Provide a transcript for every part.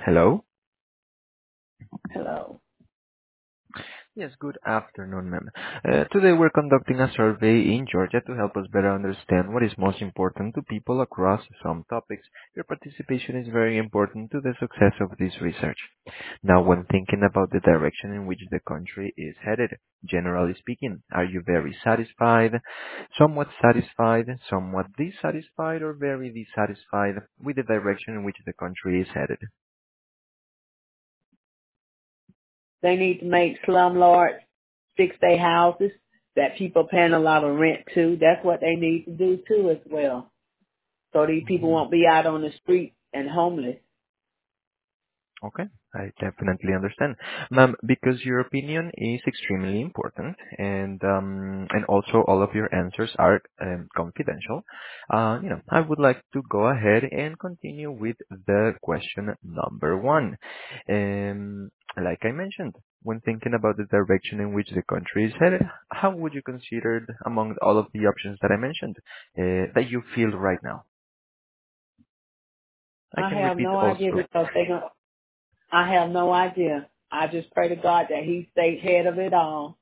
Hello? Hello. Yes, good afternoon, ma'am. Today we're conducting a survey in Georgia to help us better understand what is most important to people across some topics. Your participation is very important to the success of this research. Now, when thinking about the direction in which the country is headed, generally speaking, are you very satisfied, somewhat dissatisfied, or very dissatisfied with the direction in which the country is headed? They need to make slumlords fix their houses that people paying a lot of rent to. That's what they need to do too as well. So these people Mhm. won't be out on the street and homeless. Okay, I definitely understand, ma'am, because your opinion is extremely important, and also all of your answers are confidential. I would like to go ahead and continue with the question number one. Like I mentioned, when thinking about the direction in which the country is headed, how would you consider among all of the options that I mentioned that you feel right now? I I can have repeat no idea also. because I have no idea. I just pray to God that He stays head of it all.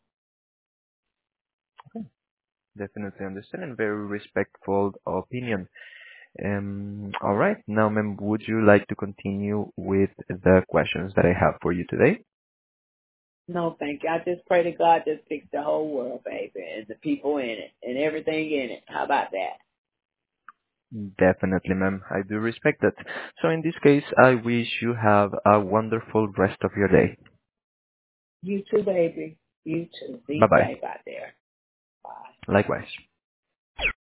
Definitely understand and very respectful opinion. All right. Now, ma'am, would you like to continue with the questions that I have for you today? No, thank you. I just pray to God to fix the whole world, baby, and the people in it and everything in it. How about that? Definitely, ma'am. I do respect that. So in this case, I wish you have a wonderful rest of your day. You too, baby. You too. Be Bye-bye. safe out there. Bye. Likewise.